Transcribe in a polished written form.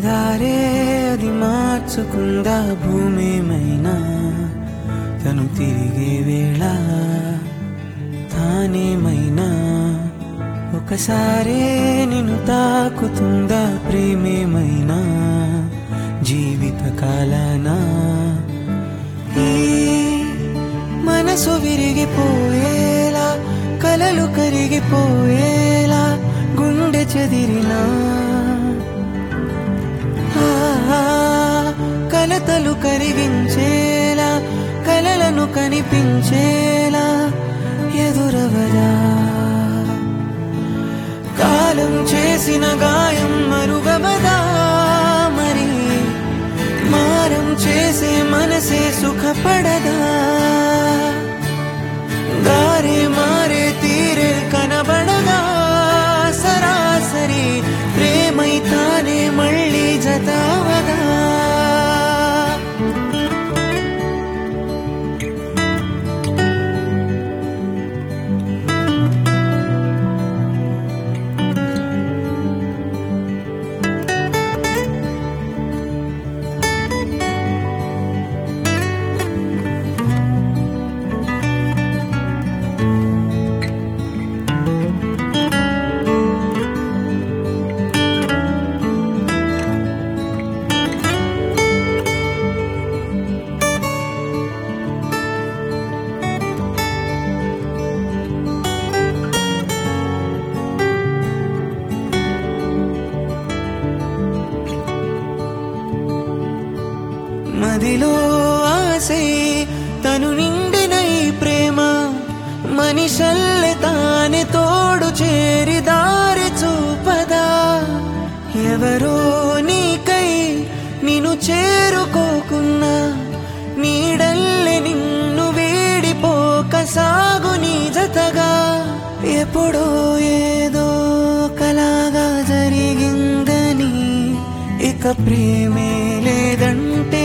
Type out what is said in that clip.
దారే అది మార్చుకుందా భూమేమైనా తను తిరిగే వేళ తానేమైనా ఒకసారే నిన్ను తాకుతుందా ప్రేమేమైనా జీవిత కాలాన ఈ మనసు విరిగిపోయేలా కలలు కరిగిపోయేలా గుండె చెదిరినా కలతలు కరిగించేలా కలలను కనిపించేలా ఎదురవరా కాలం చేసిన గాయం మరుగవదా మరి మారం చేసే మనసే సుఖపడదా దారే మారే తీరే కనబడగా సరాసరి ప్రేమై తానే మళ్ళీ జతావదా మదిలో ఆశై తను నిండిన ఈ ప్రేమ మనిషల్లె తానే తోడు చేరి దారి చూపదా ఎవరో నీకై నిన్ను చేరుకోకున్నా నీడల్లె నిన్ను వీడిపోక సాగు నీ జతగా ఎప్పుడో ఏదో కలాగా జరిగిందని ఇక ప్రేమే లేదంటే